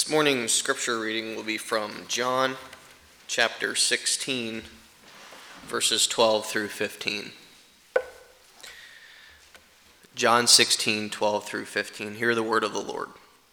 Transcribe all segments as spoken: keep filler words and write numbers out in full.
This morning's scripture reading will be from John chapter sixteen, verses twelve through fifteen. John sixteen, twelve through fifteen. Hear the word of the Lord.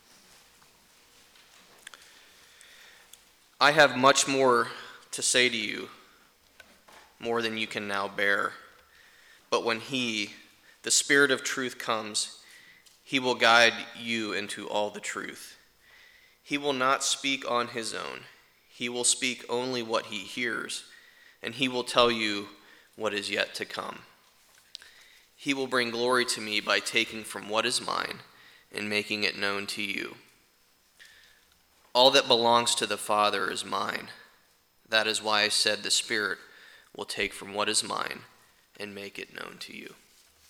I have much more to say to you, more than you can now bear. But when he, the Spirit of truth, comes, he will guide you into all the truth. He will not speak on his own. He will speak only what he hears, and he will tell you what is yet to come. He will bring glory to me by taking from what is mine and making it known to you. All that belongs to the Father is mine. That is why I said the Spirit will take from what is mine and make it known to you.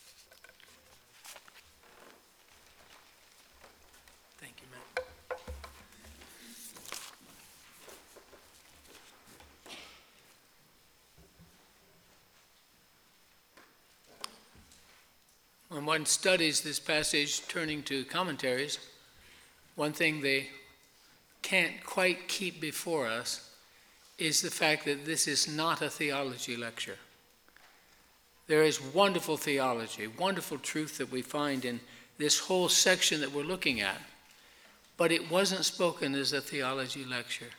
Thank you, Matt. When one studies this passage, turning to commentaries, one thing they can't quite keep before us is the fact that this is not a theology lecture. There is wonderful theology, wonderful truth that we find in this whole section that we're looking at, but it wasn't spoken as a theology lecture.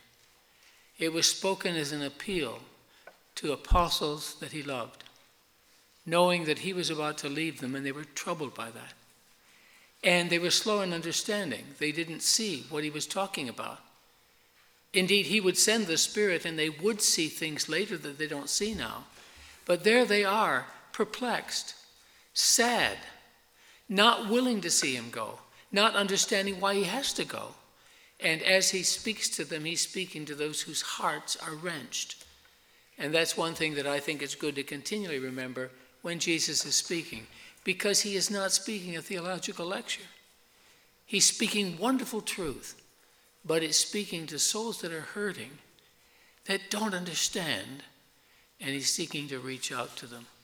It was spoken as an appeal to apostles that he loved, knowing that he was about to leave them, and they were troubled by that. And they were slow in understanding. They didn't see what he was talking about. Indeed, he would send the Spirit, and they would see things later that they don't see now. But there they are, perplexed, sad, not willing to see him go, not understanding why he has to go. And as he speaks to them, he's speaking to those whose hearts are wrenched. And that's one thing that I think it's good to continually remember when Jesus is speaking, because he is not speaking a theological lecture. He's speaking wonderful truth, but it's speaking to souls that are hurting, that don't understand, and he's seeking to reach out to them.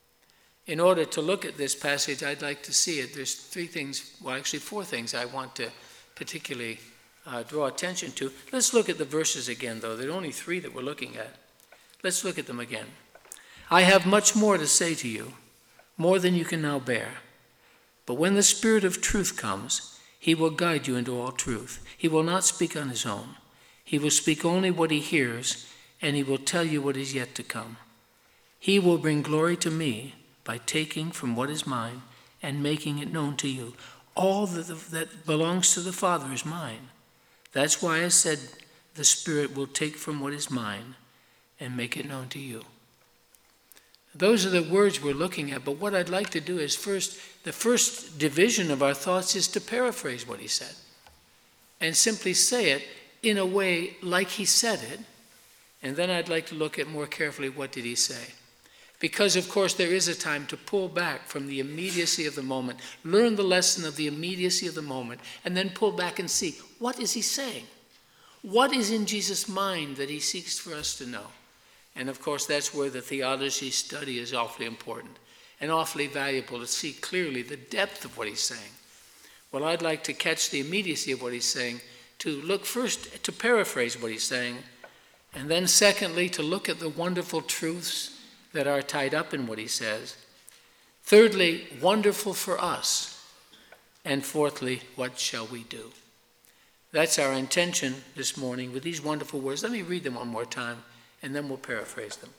In order to look at this passage, I'd like to see it. There's three things, well, actually four things I want to particularly uh, draw attention to. Let's look at the verses again, though. There are only three that we're looking at. Let's look at them again. I have much more to say to you, more than you can now bear. But when the Spirit of truth comes, he will guide you into all truth. He will not speak on his own. He will speak only what he hears, and he will tell you what is yet to come. He will bring glory to me by taking from what is mine and making it known to you. All that, the, that belongs to the Father is mine. That's why I said the Spirit will take from what is mine and make it known to you. Those are the words we're looking at, but what I'd like to do is first, the first division of our thoughts is to paraphrase what he said and simply say it in a way like he said it, and then I'd like to look at more carefully what did he say. Because, of course, there is a time to pull back from the immediacy of the moment, learn the lesson of the immediacy of the moment, and then pull back and see, what is he saying? What is in Jesus' mind that he seeks for us to know? And of course, that's where the theology study is awfully important and awfully valuable to see clearly the depth of what he's saying. Well, I'd like to catch the immediacy of what he's saying, to look first, to paraphrase what he's saying, and then secondly, to look at the wonderful truths that are tied up in what he says. Thirdly, wonderful for us. And fourthly, what shall we do? That's our intention this morning with these wonderful words. Let me read them one more time, and then we'll paraphrase them.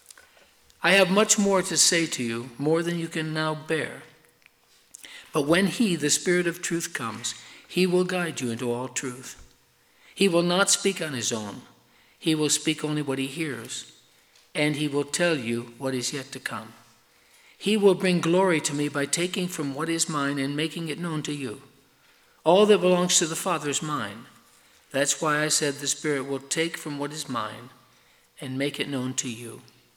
I have much more to say to you, more than you can now bear. But when he, the Spirit of truth, comes, he will guide you into all truth. He will not speak on his own. He will speak only what he hears, and he will tell you what is yet to come. He will bring glory to me by taking from what is mine and making it known to you. All that belongs to the Father is mine. That's why I said the Spirit will take from what is mine and make it known to you.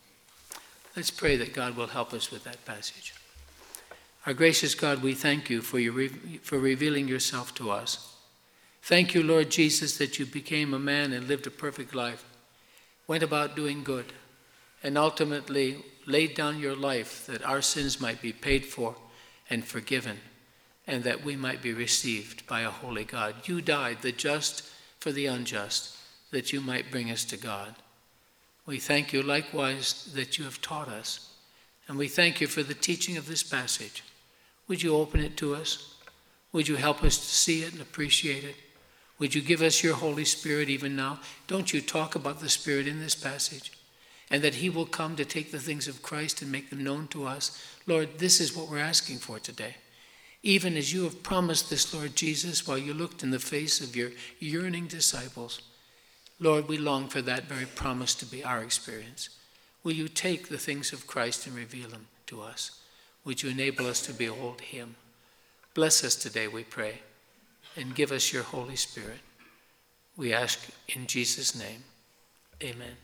Let's pray that God will help us with that passage. Our gracious God, we thank you for, your re- for revealing yourself to us. Thank you, Lord Jesus, that you became a man and lived a perfect life, went about doing good, and ultimately laid down your life that our sins might be paid for and forgiven, and that we might be received by a holy God. You died, the just for the unjust, that you might bring us to God. We thank you likewise that you have taught us, and we thank you for the teaching of this passage. Would you open it to us? Would you help us to see it and appreciate it? Would you give us your Holy Spirit even now? Don't you talk about the Spirit in this passage, and that he will come to take the things of Christ and make them known to us. Lord, this is what we're asking for today. Even as you have promised this, Lord Jesus, while you looked in the face of your yearning disciples, Lord, we long for that very promise to be our experience. Will you take the things of Christ and reveal them to us? Would you enable us to behold him? Bless us today, we pray, and give us your Holy Spirit. We ask in Jesus' name. Amen.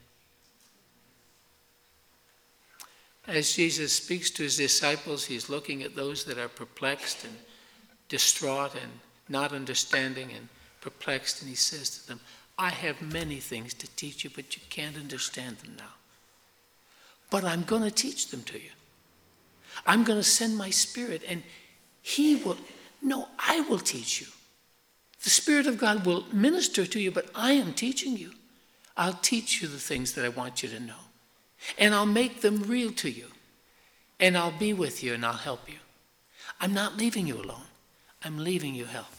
As Jesus speaks to his disciples, he's looking at those that are perplexed and distraught and not understanding and perplexed, and he says to them, I have many things to teach you, but you can't understand them now. But I'm going to teach them to you. I'm going to send my Spirit, and he will, no, I will teach you. The Spirit of God will minister to you, but I am teaching you. I'll teach you the things that I want you to know. And I'll make them real to you. And I'll be with you and I'll help you. I'm not leaving you alone. I'm leaving you help.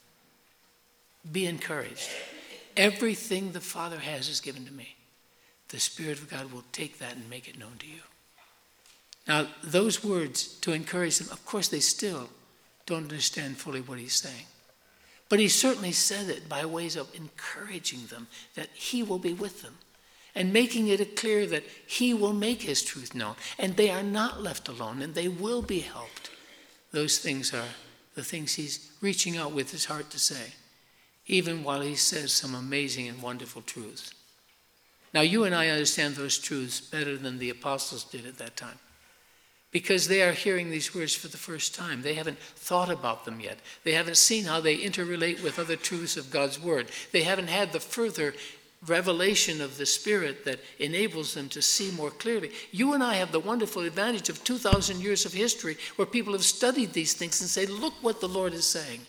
Be encouraged. Everything the Father has is given to me. The Spirit of God will take that and make it known to you. Now, those words to encourage them, of course, they still don't understand fully what he's saying. But he certainly said it by ways of encouraging them that he will be with them and making it clear that he will make his truth known. And they are not left alone, and they will be helped. Those things are the things he's reaching out with his heart to say, even while he says some amazing and wonderful truths. Now, you and I understand those truths better than the apostles did at that time, because they are hearing these words for the first time. They haven't thought about them yet. They haven't seen how they interrelate with other truths of God's word. They haven't had the further revelation of the Spirit that enables them to see more clearly. You and I have the wonderful advantage of two thousand years of history where people have studied these things and say, look what the Lord is saying.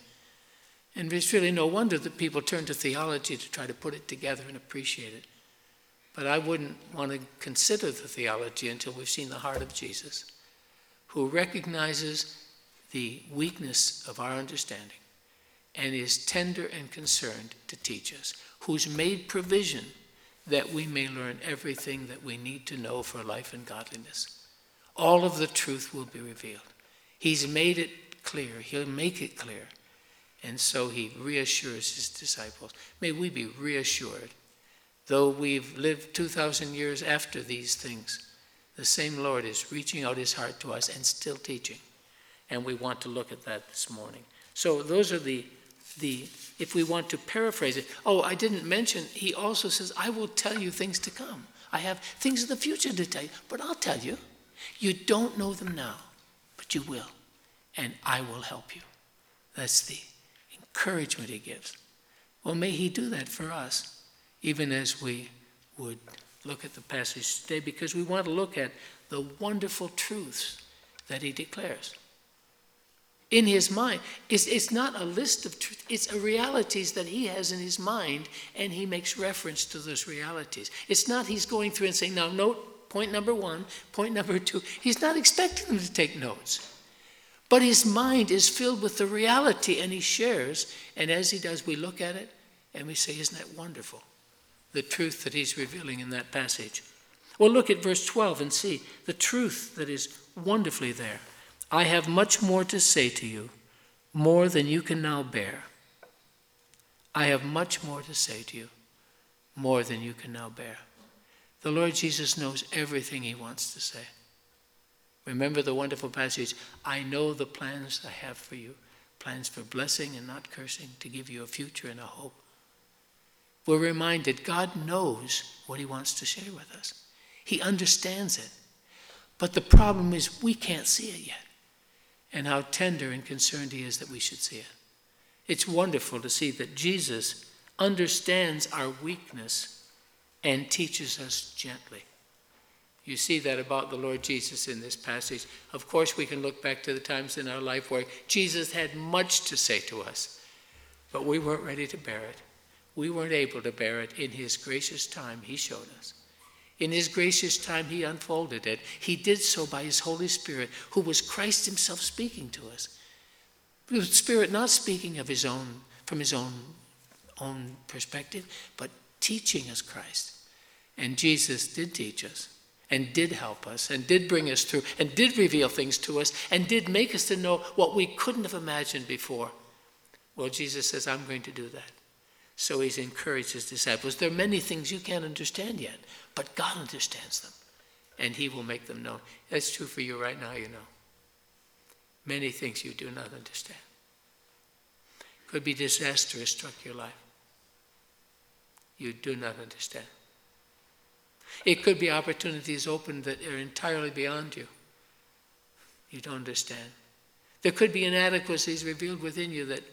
And it's really no wonder that people turn to theology to try to put it together and appreciate it. But I wouldn't want to consider the theology until we've seen the heart of Jesus, who recognizes the weakness of our understanding and is tender and concerned to teach us, who's made provision that we may learn everything that we need to know for life and godliness. All of the truth will be revealed. He's made it clear. He'll make it clear. And so he reassures his disciples. May we be reassured. Though we've lived two thousand years after these things, the same Lord is reaching out his heart to us and still teaching. And we want to look at that this morning. So those are the, the if we want to paraphrase it. Oh, I didn't mention, he also says, I will tell you things to come. I have things of the future to tell you, but I'll tell you. You don't know them now, but you will. And I will help you. That's the encouragement he gives. Well, may he do that for us, even as we would look at the passage today, because we want to look at the wonderful truths that he declares. In his mind, it's, it's not a list of truths, it's a realities that he has in his mind, and he makes reference to those realities. It's not he's going through and saying, now note point number one, point number two. He's not expecting them to take notes. But his mind is filled with the reality, and he shares, and as he does, we look at it, and we say, isn't that wonderful? The truth that he's revealing in that passage. Well, look at verse twelve and see the truth that is wonderfully there. I have much more to say to you, more than you can now bear. I have much more to say to you, more than you can now bear. The Lord Jesus knows everything he wants to say. Remember the wonderful passage, I know the plans I have for you, plans for blessing and not cursing, to give you a future and a hope. We're reminded God knows what he wants to share with us. He understands it. But the problem is we can't see it yet. And how tender and concerned he is that we should see it. It's wonderful to see that Jesus understands our weakness and teaches us gently. You see that about the Lord Jesus in this passage. Of course, we can look back to the times in our life where Jesus had much to say to us, but we weren't ready to bear it. We weren't able to bear it. In his gracious time, he showed us. In his gracious time, he unfolded it. He did so by his Holy Spirit, who was Christ himself speaking to us. The Spirit not speaking of his own, from his own, own perspective, but teaching us Christ. And Jesus did teach us, and did help us, and did bring us through, and did reveal things to us, and did make us to know what we couldn't have imagined before. Well, Jesus says, I'm going to do that. So he's encouraged his disciples. There are many things you can't understand yet, but God understands them, and he will make them known. That's true for you right now, you know. Many things you do not understand. Could be disaster has struck your life. You do not understand. It could be opportunities opened that are entirely beyond you. You don't understand. There could be inadequacies revealed within you that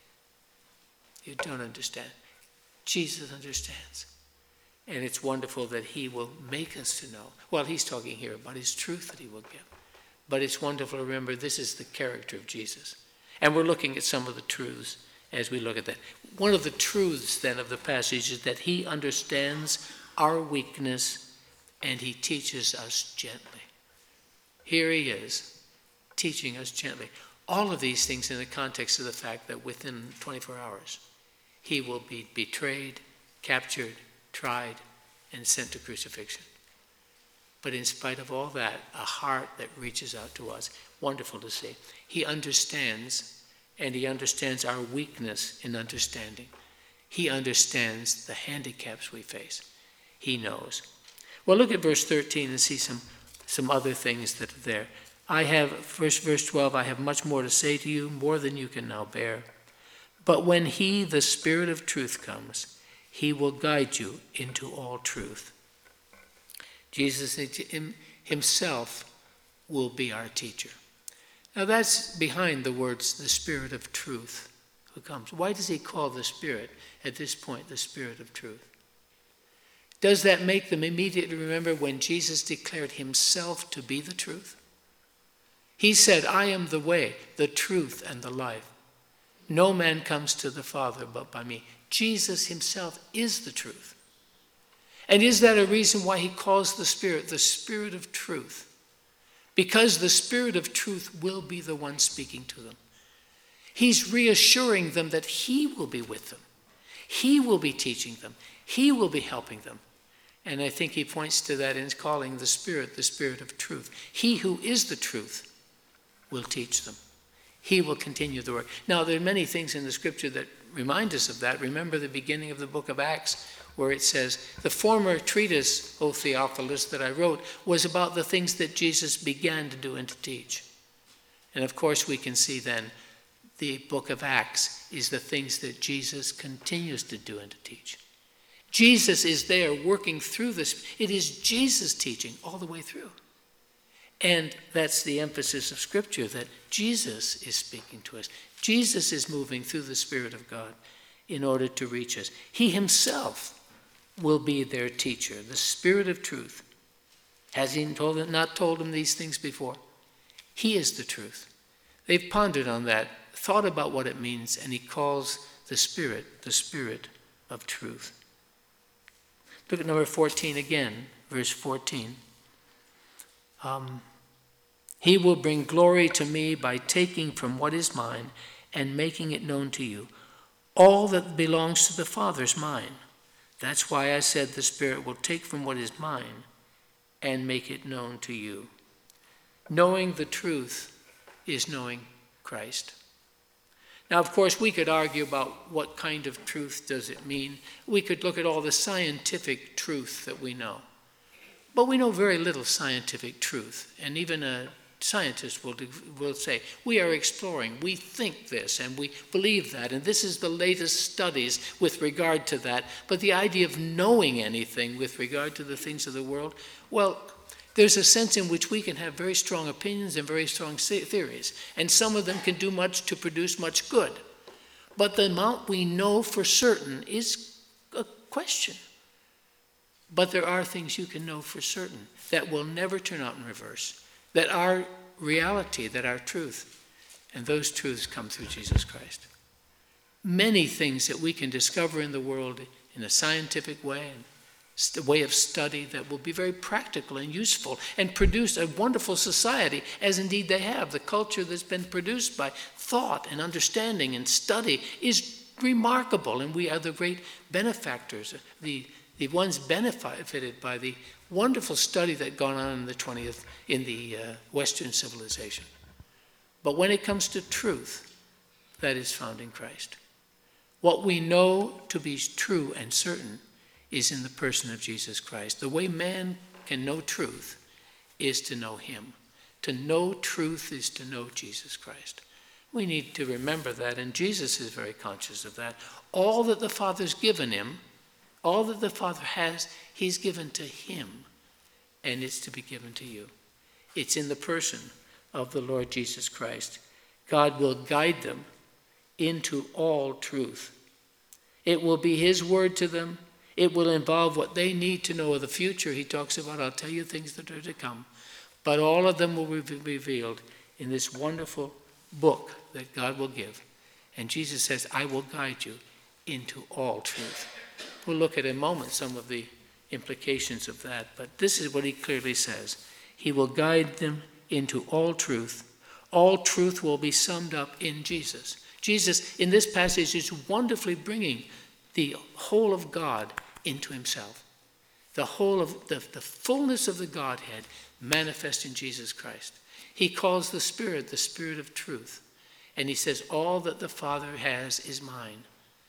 you don't understand. Jesus understands. And it's wonderful that he will make us to know. Well, he's talking here about his truth that he will give. But it's wonderful to remember this is the character of Jesus. And we're looking at some of the truths as we look at that. One of the truths then of the passage is that he understands our weakness and he teaches us gently. Here he is, teaching us gently. All of these things in the context of the fact that within twenty-four hours, he will be betrayed, captured, tried, and sent to crucifixion. But in spite of all that, a heart that reaches out to us. Wonderful to see. He understands, and he understands our weakness in understanding. He understands the handicaps we face. He knows. Well, look at verse thirteen and see some, some other things that are there. I have, verse, verse twelve, I have much more to say to you, more than you can now bear. But when he, the Spirit of truth, comes, he will guide you into all truth. Jesus himself will be our teacher. Now that's behind the words, the Spirit of truth who comes. Why does he call the Spirit at this point the Spirit of truth? Does that make them immediately remember when Jesus declared himself to be the truth? He said, I am the way, the truth, and the life. No man comes to the Father but by me. Jesus himself is the truth. And is that a reason why he calls the Spirit the Spirit of truth? Because the Spirit of truth will be the one speaking to them. He's reassuring them that he will be with them. He will be teaching them. He will be helping them. And I think he points to that in calling the Spirit the Spirit of truth. He who is the truth will teach them. He will continue the work. Now, there are many things in the scripture that remind us of that. Remember the beginning of the book of Acts, where it says, the former treatise, O Theophilus, that I wrote, was about the things that Jesus began to do and to teach. And of course, we can see then the book of Acts is the things that Jesus continues to do and to teach. Jesus is there working through this. It is Jesus teaching all the way through. And that's the emphasis of Scripture, that Jesus is speaking to us. Jesus is moving through the Spirit of God in order to reach us. He himself will be their teacher, the Spirit of truth. Has he told them, not told them these things before? He is the truth. They've pondered on that, thought about what it means, and he calls the Spirit the Spirit of truth. Look at number fourteen again, verse fourteen. Um, he will bring glory to me by taking from what is mine and making it known to you. All that belongs to the Father is mine. That's why I said the Spirit will take from what is mine and make it known to you. Knowing the truth is knowing Christ. Now, of course, we could argue about what kind of truth does it mean. We could look at all the scientific truth that we know. But we know very little scientific truth. And even a scientist will, do, will say, we are exploring, we think this, and we believe that. And this is the latest studies with regard to that. But the idea of knowing anything with regard to the things of the world, well, there's a sense in which we can have very strong opinions and very strong theories. And some of them can do much to produce much good. But the amount we know for certain is a question. But there are things you can know for certain that will never turn out in reverse, that are reality, that are truth. And those truths come through Jesus Christ. many things that we can discover in the world in a scientific way, and a way of study that will be very practical and useful and produce a wonderful society, as indeed they have. The culture that's been produced by thought and understanding and study is remarkable, and we are the great benefactors, the, the ones benefited by the wonderful study that gone on in the twentieth, in the uh, Western civilization. But when it comes to truth, that is found in Christ. What we know to be true and certain is in the person of Jesus Christ. The way man can know truth is to know him. To know truth is to know Jesus Christ. We need to remember that, and Jesus is very conscious of that. All that the Father's given him, all that the Father has, he's given to him, and it's to be given to you. It's in the person of the Lord Jesus Christ. God will guide them into all truth. It will be his word to them. It will involve what they need to know of the future. He talks about, I'll tell you things that are to come. But all of them will be revealed in this wonderful book that God will give. And Jesus says, I will guide you into all truth. We'll look at in a moment some of the implications of that, but this is what he clearly says. He will guide them into all truth. All truth will be summed up in Jesus. Jesus, in this passage, is wonderfully bringing the whole of God into himself. The whole of the, the fullness of the Godhead manifest in Jesus Christ. He calls the Spirit the Spirit of truth. And he says, all that the Father has is mine.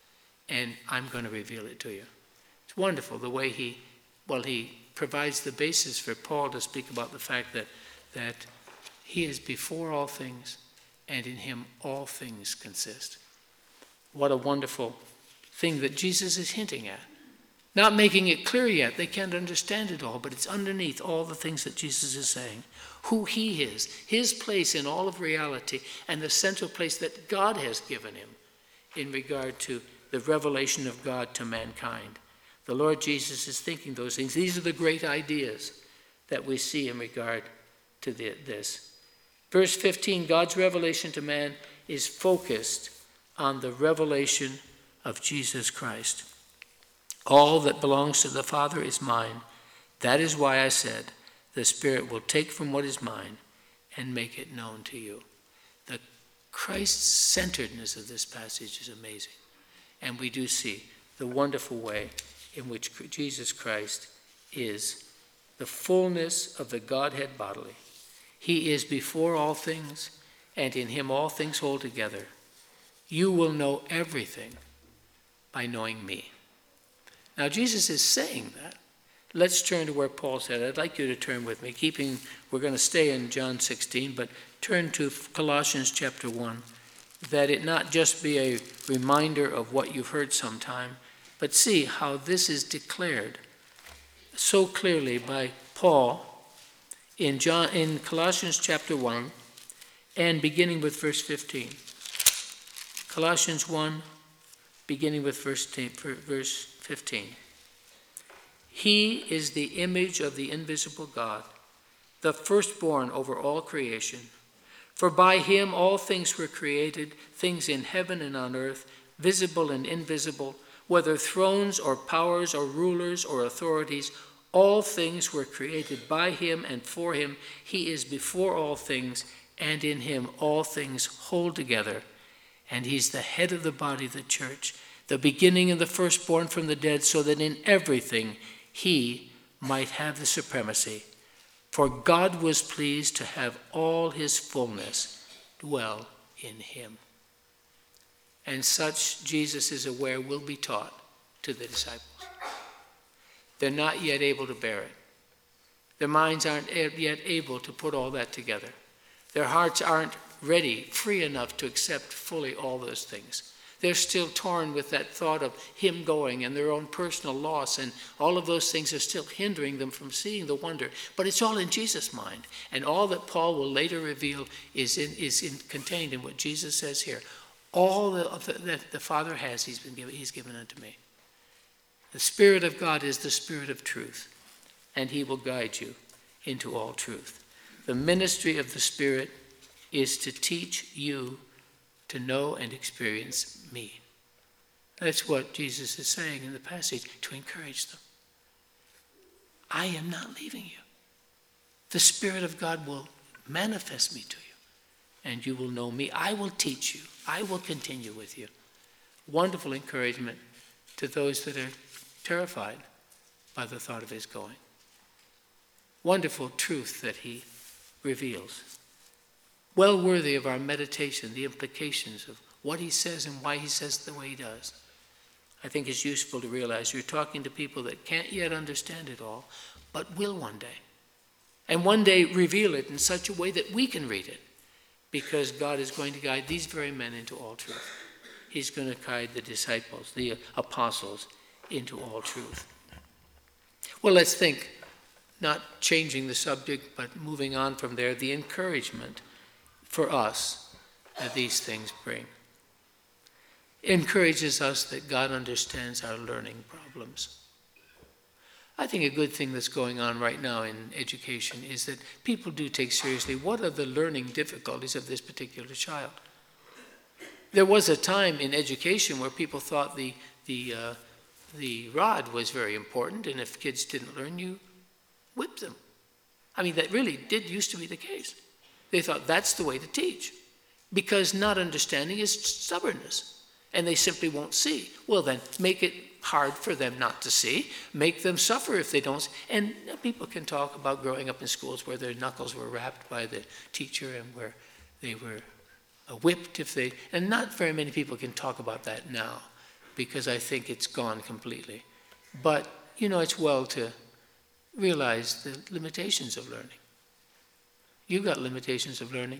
And I'm going to reveal it to you. It's wonderful the way he, well, he provides the basis for Paul to speak about the fact that, that he is before all things, and in him all things consist. What a wonderful thing that Jesus is hinting at. Not making it clear yet. They can't understand it all, but it's underneath all the things that Jesus is saying. Who he is, his place in all of reality, and the central place that God has given him in regard to the revelation of God to mankind. The Lord Jesus is thinking those things. These are the great ideas that we see in regard to the, this. Verse fifteen, God's revelation to man is focused on the revelation of Jesus Christ. All that belongs to the Father is mine. That is why I said, the Spirit will take from what is mine and make it known to you. The Christ-centeredness of this passage is amazing. And we do see the wonderful way in which Jesus Christ is the fullness of the Godhead bodily. He is before all things, and in him all things hold together. You will know everything by knowing me. Now, Jesus is saying that. Let's turn to where Paul said. I'd like you to turn with me, keeping, we're going to stay in John sixteen, but turn to Colossians chapter one, that it not just be a reminder of what you've heard sometime, but see how this is declared so clearly by Paul in John in Colossians chapter one, and beginning with verse fifteen. Colossians one, beginning with verse fifteen. He is the image of the invisible God, the firstborn over all creation. For by him all things were created, things in heaven and on earth, visible and invisible, whether thrones or powers or rulers or authorities, all things were created by him and for him. He is before all things, and in him all things hold together. And he's the head of the body, the church, the beginning and the firstborn from the dead, so that in everything he might have the supremacy. For God was pleased to have all his fullness dwell in him. And such, Jesus is aware, will be taught to the disciples. They're not yet able to bear it. Their minds aren't yet able to put all that together. Their hearts aren't ready, free enough to accept fully all those things. They're still torn with that thought of him going and their own personal loss, and all of those things are still hindering them from seeing the wonder. But it's all in Jesus' mind. And all that Paul will later reveal is in, is in, contained in what Jesus says here. All that the, the Father has, he's been given, he's given unto me. The Spirit of God is the Spirit of truth, and he will guide you into all truth. The ministry of the Spirit is to teach you to know and experience me. That's what Jesus is saying in the passage, to encourage them. I am not leaving you. The Spirit of God will manifest me to you, and you will know me. I will teach you. I will continue with you. Wonderful encouragement to those that are terrified by the thought of his going. Wonderful truth that he reveals. Well worthy of our meditation, the implications of what he says and why he says the way he does. I think it's useful to realize you're talking to people that can't yet understand it all, but will one day. And one day reveal it in such a way that we can read it, because God is going to guide these very men into all truth. He's going to guide the disciples, the apostles, into all truth. Well, let's think, not changing the subject, but moving on from there, the encouragement for us that these things bring. It encourages us that God understands our learning problems. I think a good thing that's going on right now in education is that people do take seriously what are the learning difficulties of this particular child. There was a time in education where people thought the, the, uh, the rod was very important, and if kids didn't learn, you whipped them. I mean, that really did used to be the case. They thought that's the way to teach, because not understanding is stubbornness, and they simply won't see. Well, then, make it hard for them not to see. Make them suffer if they don't. And people can talk about growing up in schools where their knuckles were rapped by the teacher and where they were whipped if they, and not very many people can talk about that now, because I think it's gone completely. But, you know, it's well to realize the limitations of learning. You've got limitations of learning.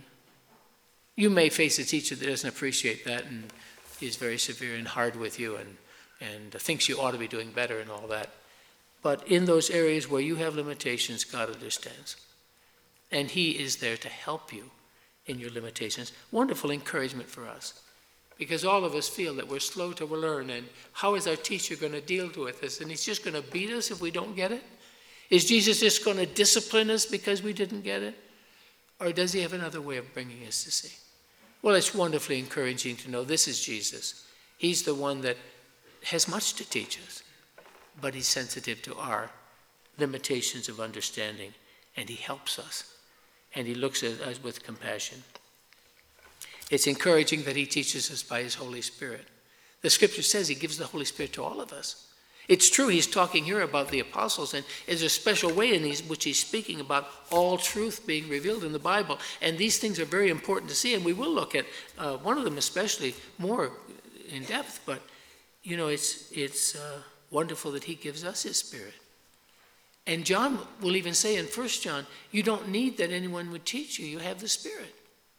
You may face a teacher that doesn't appreciate that and is very severe and hard with you and, and thinks you ought to be doing better and all that. But in those areas where you have limitations, God understands. And he is there to help you in your limitations. Wonderful encouragement for us, because all of us feel that we're slow to learn, and how is our teacher going to deal with us? And he's just going to beat us if we don't get it? Is Jesus just going to discipline us because we didn't get it? Or does he have another way of bringing us to see? Well, it's wonderfully encouraging to know this is Jesus. He's the one that has much to teach us, but he's sensitive to our limitations of understanding, and he helps us. And he looks at us with compassion. It's encouraging that he teaches us by his Holy Spirit. The scripture says he gives the Holy Spirit to all of us. It's true, he's talking here about the apostles, and there's a special way in these, which he's speaking about all truth being revealed in the Bible. And these things are very important to see, and we will look at uh, one of them especially more in depth. But, you know, it's, it's uh, wonderful that he gives us his Spirit. And John will even say in First John, you don't need that anyone would teach you. You have the Spirit.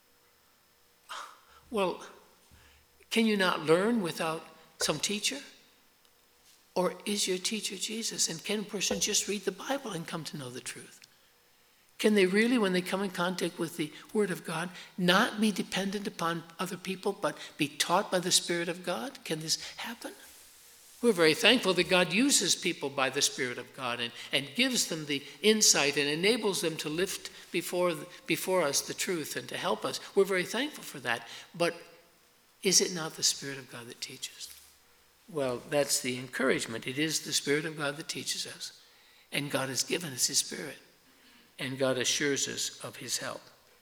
Well, can you not learn without some teacher? Or is your teacher Jesus? And can a person just read the Bible and come to know the truth? Can they really, when they come in contact with the Word of God, not be dependent upon other people, but be taught by the Spirit of God? Can this happen? We're very thankful that God uses people by the Spirit of God and, and gives them the insight and enables them to lift before, before us the truth and to help us. We're very thankful for that. But is it not the Spirit of God that teaches? Well, that's the encouragement. It is the Spirit of God that teaches us. And God has given us his Spirit. And God assures us of his help.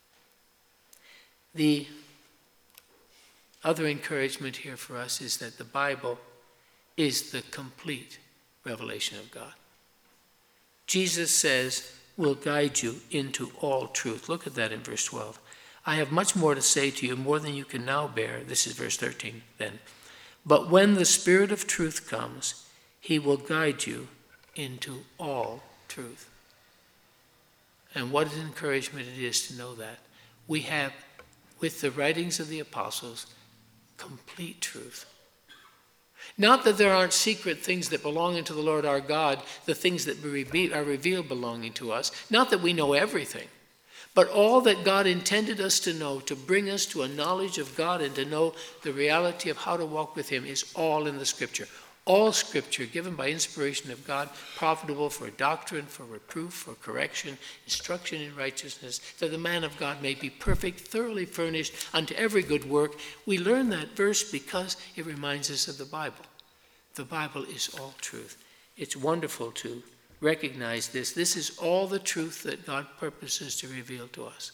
The other encouragement here for us is that the Bible is the complete revelation of God. Jesus says, will guide you into all truth. Look at that in verse twelve. I have much more to say to you, more than you can now bear. This is verse thirteen then. But when the Spirit of truth comes, he will guide you into all truth. And what an encouragement it is to know that. We have, with the writings of the apostles, complete truth. Not that there aren't secret things that belong to the Lord our God, the things that are revealed belonging to us. Not that we know everything, but all that God intended us to know to bring us to a knowledge of God and to know the reality of how to walk with him is all in the Scripture. All Scripture, given by inspiration of God, profitable for doctrine, for reproof, for correction, instruction in righteousness, that the man of God may be perfect, thoroughly furnished unto every good work. We learn that verse because it reminds us of the Bible. The Bible is all truth. It's wonderful to recognize this. This is all the truth that God purposes to reveal to us.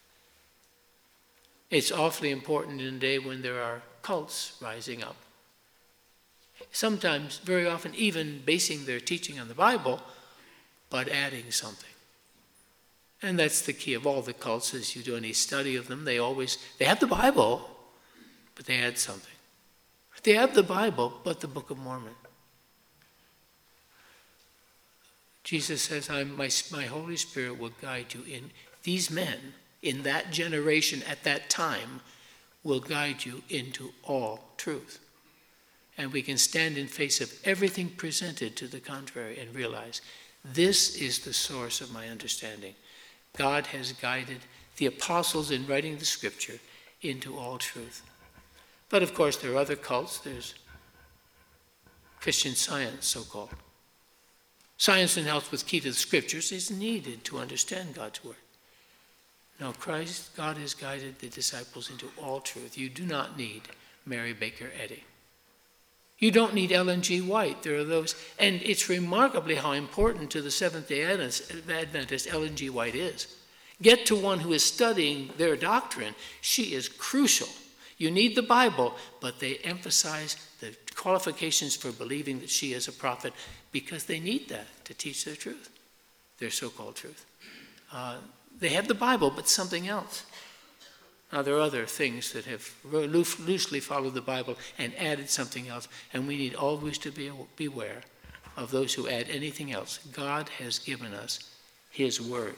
It's awfully important in a day when there are cults rising up. Sometimes, very often, even basing their teaching on the Bible, but adding something. And that's the key of all the cults. As you do any study of them, they always, they have the Bible, but they add something. They have the Bible, but the Book of Mormon. Jesus says, I'm, my, my Holy Spirit will guide you in. These men, in that generation, at that time, will guide you into all truth. And we can stand in face of everything presented to the contrary and realize this is the source of my understanding. God has guided the apostles in writing the Scripture into all truth. But of course, there are other cults. There's Christian Science, so-called. Science and health with key to the Scriptures is needed to understand God's Word. No, Christ, God has guided the disciples into all truth. You do not need Mary Baker Eddy. You don't need Ellen G. White. There are those, and it's remarkably how important to the Seventh-day Adventist Ellen G. White is. Get to one who is studying their doctrine. She is crucial. You need the Bible, but they emphasize the qualifications for believing that she is a prophet because they need that to teach their truth, their so-called truth. Uh, they have the Bible, but something else. Now, there are other things that have loosely followed the Bible and added something else, and we need always to be beware of those who add anything else. God has given us His Word.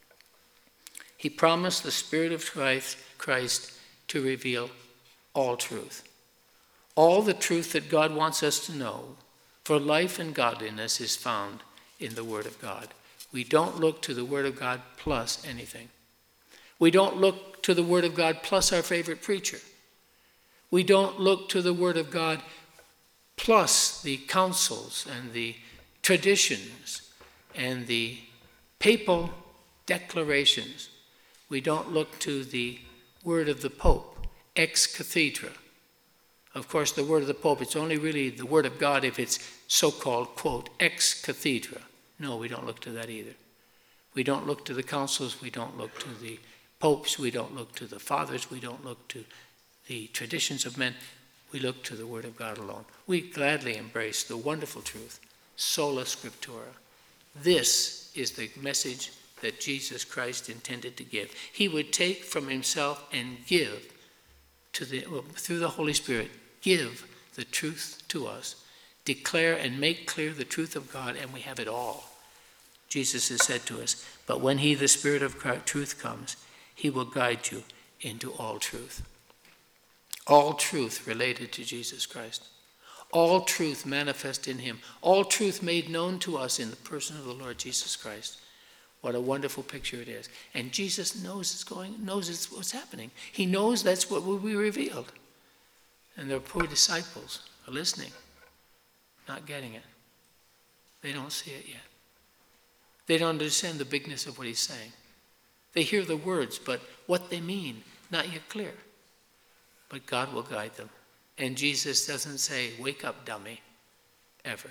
He promised the Spirit of Christ, Christ to reveal all truth. All the truth that God wants us to know for life and godliness is found in the Word of God. We don't look to the Word of God plus anything. We don't look to the Word of God plus our favorite preacher. We don't look to the Word of God plus the councils and the traditions and the papal declarations. We don't look to the word of the Pope, ex cathedra. Of course, the word of the Pope, it's only really the Word of God if it's so-called, quote, ex cathedra. No, we don't look to that either. We don't look to the councils. We don't look to the popes, we don't look to the fathers, we don't look to the traditions of men, we look to the Word of God alone. We gladly embrace the wonderful truth, sola scriptura. This is the message that Jesus Christ intended to give. He would take from himself and give to the, well, through the Holy Spirit, give the truth to us, declare and make clear the truth of God, and we have it all. Jesus has said to us, but when he, the Spirit of truth, comes, he will guide you into all truth. All truth related to Jesus Christ. All truth manifest in him. All truth made known to us in the person of the Lord Jesus Christ. What a wonderful picture it is. And Jesus knows it's going, knows it's what's happening. He knows that's what will be revealed. And their poor disciples are listening, not getting it. They don't see it yet. They don't understand the bigness of what he's saying. They hear the words, but what they mean, not yet clear. But God will guide them. And Jesus doesn't say, wake up, dummy, ever.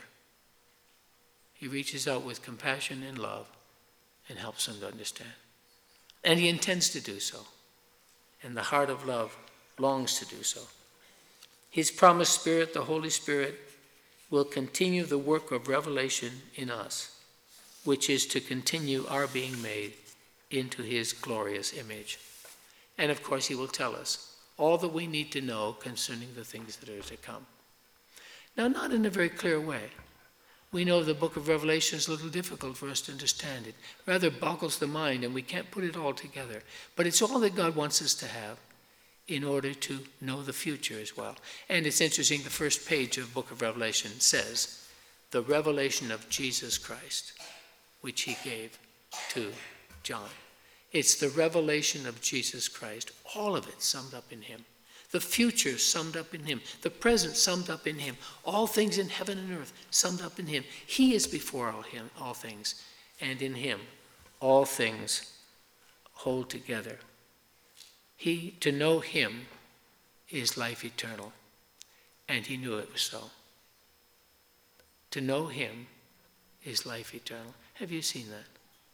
He reaches out with compassion and love and helps them to understand. And he intends to do so. And the heart of love longs to do so. His promised Spirit, the Holy Spirit, will continue the work of revelation in us, which is to continue our being made into his glorious image. And of course, he will tell us all that we need to know concerning the things that are to come. Now, not in a very clear way. We know the book of Revelation is a little difficult for us to understand. It rather boggles the mind, and we can't put it all together. But it's all that God wants us to have in order to know the future as well. And it's interesting, the first page of the book of Revelation says, the revelation of Jesus Christ, which he gave to John. It's the revelation of Jesus Christ, all of it summed up in him. The future summed up in him. The present summed up in him. All things in heaven and earth summed up in him. He is before all him, all things, and in him all things hold together. He, to know him is life eternal, and he knew it was so. To know him is life eternal. Have you seen that?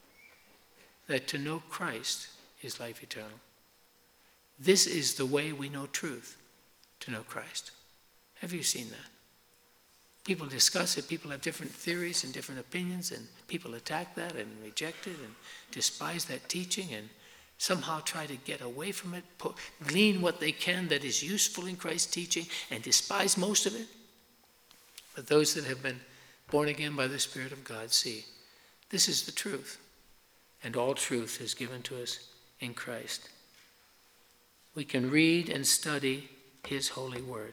That to know Christ is life eternal. This is the way we know truth, to know Christ. Have you seen that? People discuss it, people have different theories and different opinions, and people attack that and reject it and despise that teaching and somehow try to get away from it, put, glean what they can that is useful in Christ's teaching and despise most of it. But those that have been born again by the Spirit of God see, this is the truth, and all truth is given to us in Christ. We can read and study his holy word.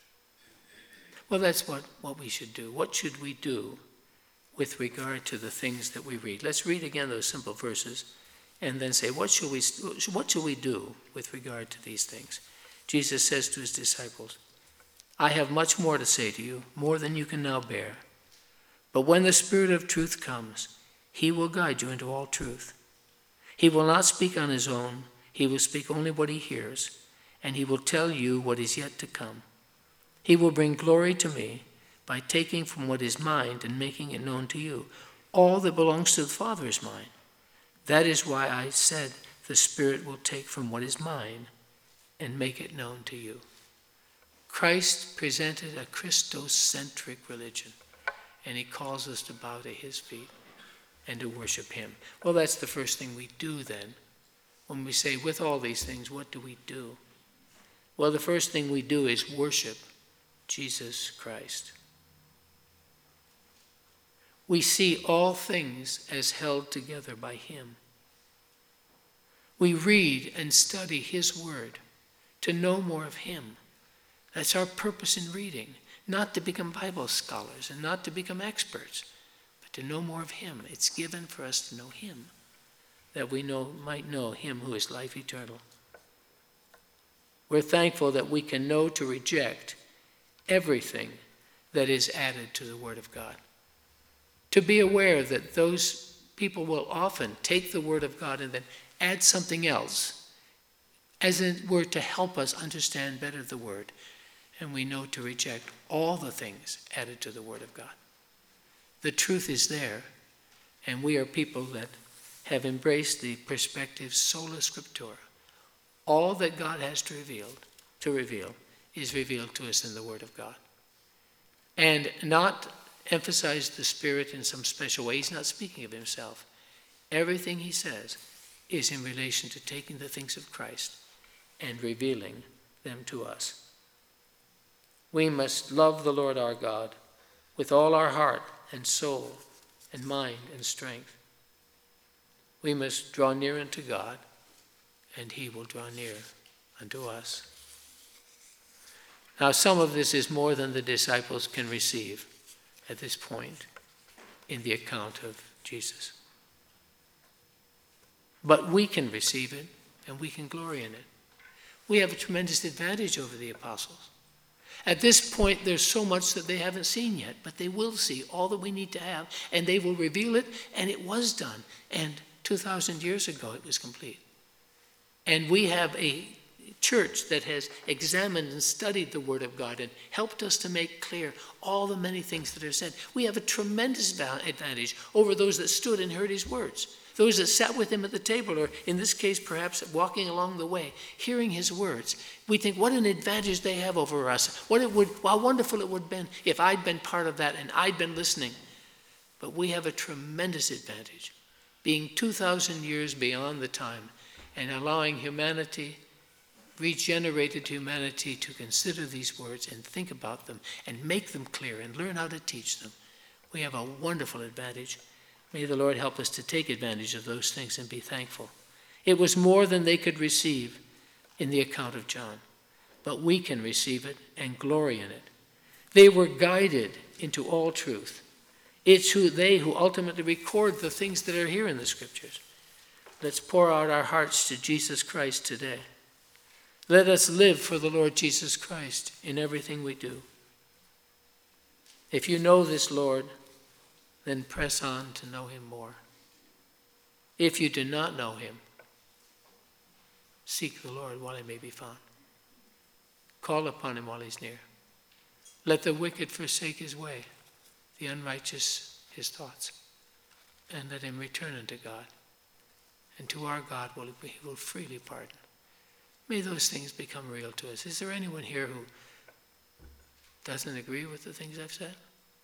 Well, that's what, what we should do. What should we do with regard to the things that we read? Let's read again those simple verses and then say, what should we, what should we do with regard to these things? Jesus says to his disciples, I have much more to say to you, more than you can now bear. But when the Spirit of truth comes, he will guide you into all truth. He will not speak on his own. He will speak only what he hears, and he will tell you what is yet to come. He will bring glory to me by taking from what is mine and making it known to you. All that belongs to the Father is mine. That is why I said the Spirit will take from what is mine and make it known to you. Christ presented a Christocentric religion, and he calls us to bow to his feet and to worship him. Well, that's the first thing we do then. When we say, with all these things, what do we do? Well, the first thing we do is worship Jesus Christ. We see all things as held together by him. We read and study his word to know more of him. That's our purpose in reading, not to become Bible scholars and not to become experts, but to know more of him. It's given for us to know him, that we know, might know him who is life eternal. We're thankful that we can know to reject everything that is added to the Word of God. To be aware that those people will often take the Word of God and then add something else, as it were to help us understand better the Word. And we know to reject all the things added to the Word of God. The truth is there, and we are people that have embraced the perspective sola scriptura. All that God has to reveal, to reveal is revealed to us in the Word of God. And not emphasize the Spirit in some special way. He's not speaking of himself. Everything he says is in relation to taking the things of Christ and revealing them to us. We must love the Lord our God with all our heart and soul and mind and strength. We must draw near unto God, and he will draw near unto us. Now, some of this is more than the disciples can receive at this point in the account of Jesus. But we can receive it, and we can glory in it. We have a tremendous advantage over the apostles. At this point, there's so much that they haven't seen yet, but they will see all that we need to have, and they will reveal it, and it was done. And two thousand years ago, it was complete. And we have a church that has examined and studied the Word of God and helped us to make clear all the many things that are said. We have a tremendous advantage over those that stood and heard his words, those that sat with him at the table, or in this case, perhaps walking along the way, hearing his words. We think what an advantage they have over us. What it would, how wonderful it would have been if I'd been part of that and I'd been listening. But we have a tremendous advantage, being two thousand years beyond the time and allowing humanity, regenerated humanity, to consider these words and think about them and make them clear and learn how to teach them. We have a wonderful advantage. May the Lord help us to take advantage of those things and be thankful. It was more than they could receive in the account of John, but we can receive it and glory in it. They were guided into all truth. It's who they who ultimately record the things that are here in the Scriptures. Let's pour out our hearts to Jesus Christ today. Let us live for the Lord Jesus Christ in everything we do. If you know this Lord, then press on to know him more. If you do not know him, seek the Lord while he may be found. Call upon him while he's near. Let the wicked forsake his way, the unrighteous his thoughts, and let him return unto God. And to our God will he will freely pardon. May those things become real to us. Is there anyone here who doesn't agree with the things I've said?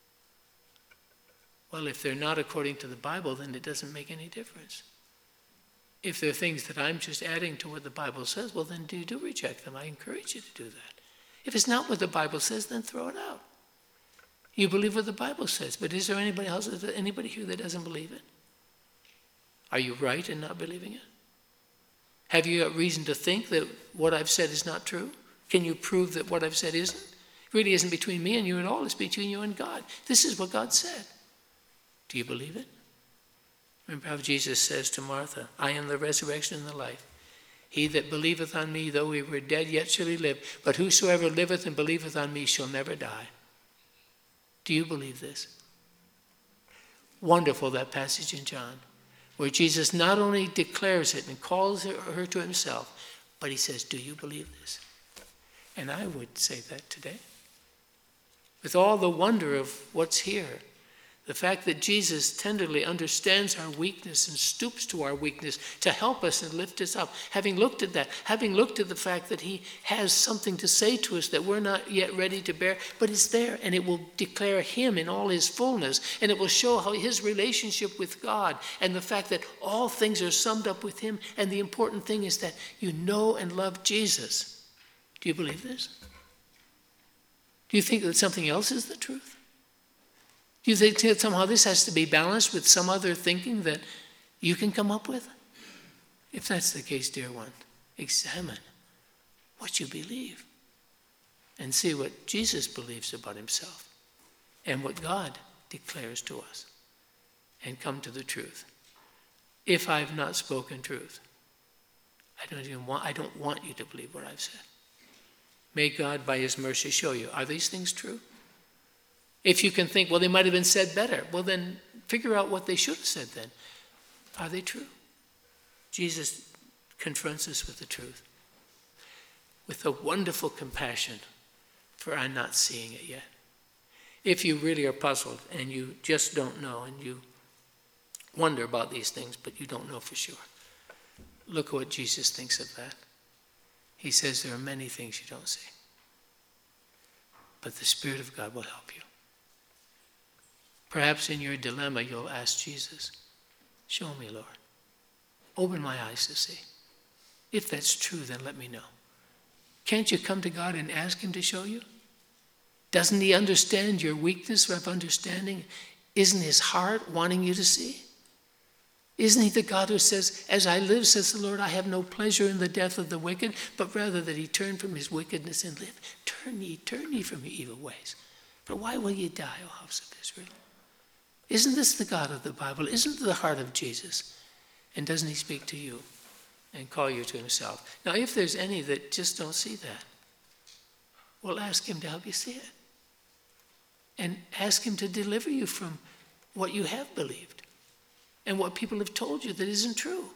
Well, if they're not according to the Bible, then it doesn't make any difference. If they're things that I'm just adding to what the Bible says, well, then do, do reject them. I encourage you to do that. If it's not what the Bible says, then throw it out. You believe what the Bible says, but is there anybody else, is there anybody here that doesn't believe it? Are you right in not believing it? Have you got reason to think that what I've said is not true? Can you prove that what I've said isn't? It really isn't between me and you at all. It's between you and God. This is what God said. Do you believe it? Remember how Jesus says to Martha, I am the resurrection and the life. He that believeth on me, though he were dead, yet shall he live. But whosoever liveth and believeth on me shall never die. Do you believe this? Wonderful, that passage in John, where Jesus not only declares it and calls her to himself, but he says, do you believe this? And I would say that today. With all the wonder of what's here, the fact that Jesus tenderly understands our weakness and stoops to our weakness to help us and lift us up. Having looked at that, having looked at the fact that he has something to say to us that we're not yet ready to bear, but it's there, and it will declare him in all his fullness, and it will show how his relationship with God and the fact that all things are summed up with him, and the important thing is that you know and love Jesus. Do you believe this? Do you think that something else is the truth? Do you think that somehow this has to be balanced with some other thinking that you can come up with? If that's the case, dear one, examine what you believe and see what Jesus believes about himself and what God declares to us, and come to the truth. If I've not spoken truth, I don't even want, I don't want you to believe what I've said. May God, by his mercy, show you, are these things true? If you can think, well, they might have been said better, well, then figure out what they should have said then. Are they true? Jesus confronts us with the truth, with a wonderful compassion for our not seeing it yet. If you really are puzzled and you just don't know and you wonder about these things, but you don't know for sure, look at what Jesus thinks of that. He says there are many things you don't see, but the Spirit of God will help you. Perhaps in your dilemma, you'll ask Jesus, show me, Lord. Open my eyes to see. If that's true, then let me know. Can't you come to God and ask him to show you? Doesn't he understand your weakness of understanding? Isn't his heart wanting you to see? Isn't he the God who says, as I live, says the Lord, I have no pleasure in the death of the wicked, but rather that he turn from his wickedness and live? Turn ye, turn ye from your evil ways. For why will ye die, O house of Israel? Isn't this the God of the Bible? Isn't it the heart of Jesus? And doesn't he speak to you and call you to himself? Now, if there's any that just don't see that, well, ask him to help you see it. And ask him to deliver you from what you have believed and what people have told you that isn't true.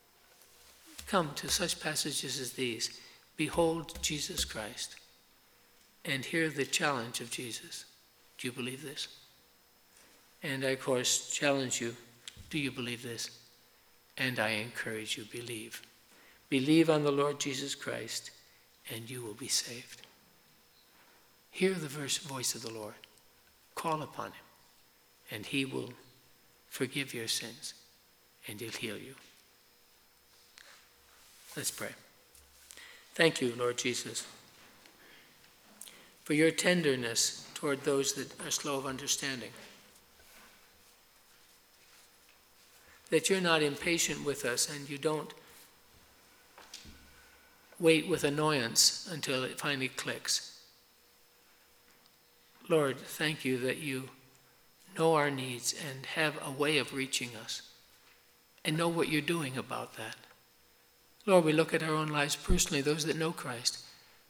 Come to such passages as these. Behold Jesus Christ. And hear the challenge of Jesus. Do you believe this? And I, of course, challenge you, do you believe this? And I encourage you, believe. Believe on the Lord Jesus Christ, and you will be saved. Hear the verse, voice of the Lord. Call upon him, and he will forgive your sins, and he'll heal you. Let's pray. Thank you, Lord Jesus, for your tenderness toward those that are slow of understanding. That you're not impatient with us and you don't wait with annoyance until it finally clicks. Lord, thank you that you know our needs and have a way of reaching us and know what you're doing about that. Lord, we look at our own lives personally, those that know Christ,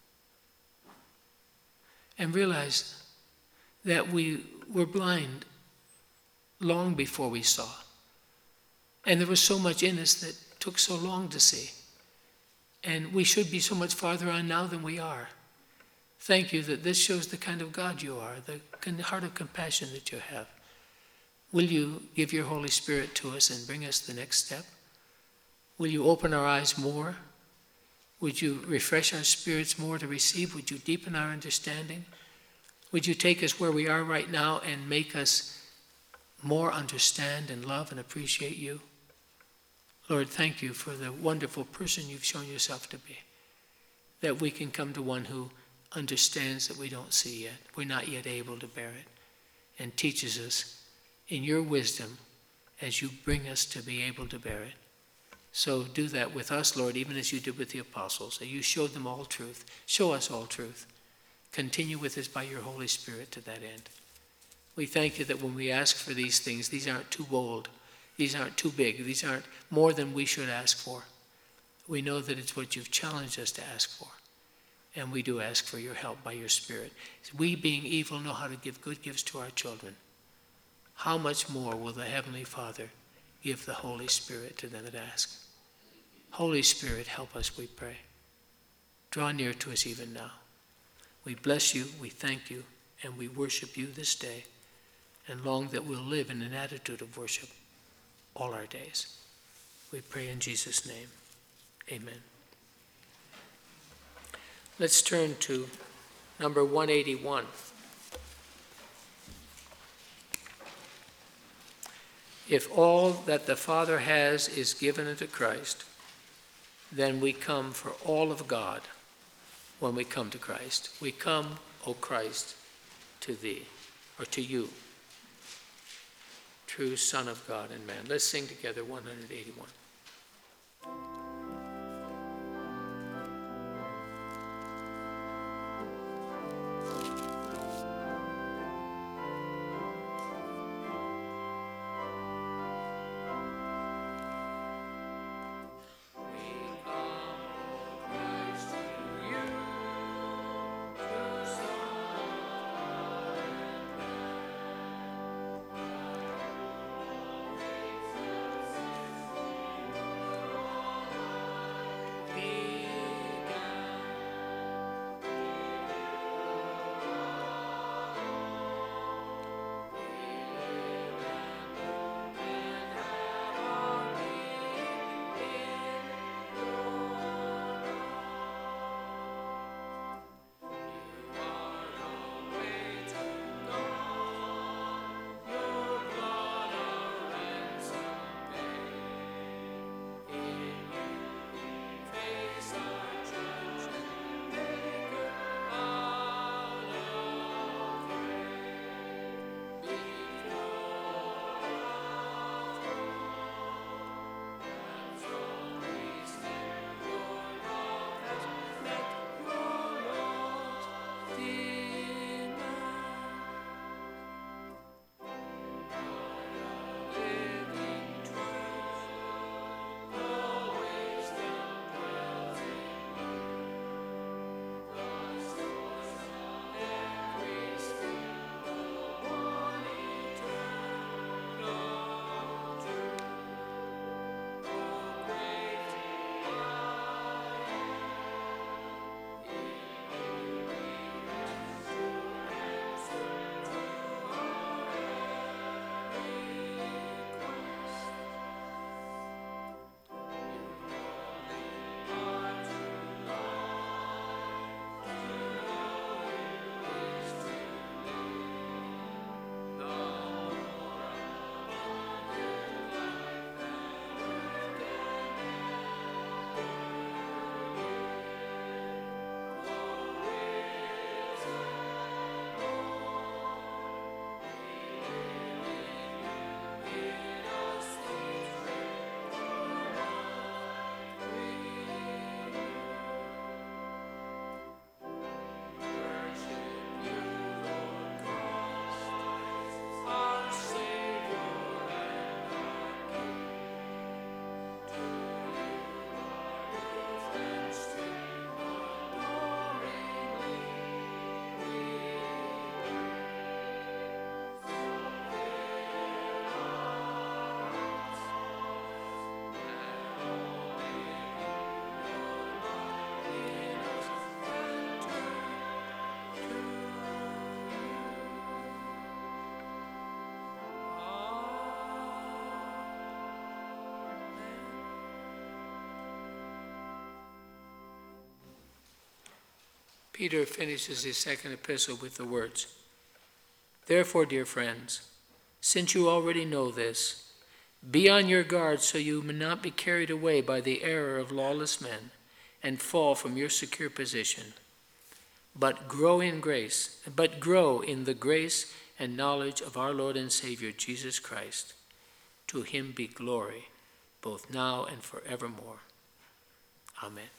and realize that we were blind long before we saw. And there was so much in us that took so long to see. And we should be so much farther on now than we are. Thank you that this shows the kind of God you are, the heart of compassion that you have. Will you give your Holy Spirit to us and bring us the next step? Will you open our eyes more? Would you refresh our spirits more to receive? Would you deepen our understanding? Would you take us where we are right now and make us more understand and love and appreciate you? Lord, thank you for the wonderful person you've shown yourself to be, that we can come to one who understands that we don't see yet, we're not yet able to bear it, and teaches us in your wisdom as you bring us to be able to bear it. So do that with us, Lord, even as you did with the apostles, that you showed them all truth. Show us all truth. Continue with us by your Holy Spirit to that end. We thank you that when we ask for these things, these aren't too bold, these aren't too big, these aren't more than we should ask for. We know that it's what you've challenged us to ask for. And we do ask for your help by your Spirit. We, being evil, know how to give good gifts to our children. How much more will the Heavenly Father give the Holy Spirit to them that ask? Holy Spirit, help us, we pray. Draw near to us even now. We bless you, we thank you, and we worship you this day, and long that we'll live in an attitude of worship all our days. We pray in Jesus' name. Amen. Let's turn to number one eighty-one. If all that the Father has is given unto Christ, then we come for all of God when we come to Christ. We come, O Christ, to thee, or to you, true Son of God and man. Let's sing together one eighty-one. Peter finishes his second epistle with the words, "Therefore, dear friends, since you already know this, be on your guard so you may not be carried away by the error of lawless men and fall from your secure position, but grow in grace, but grow in the grace and knowledge of our Lord and Savior Jesus Christ. To him be glory, both now and forevermore. Amen."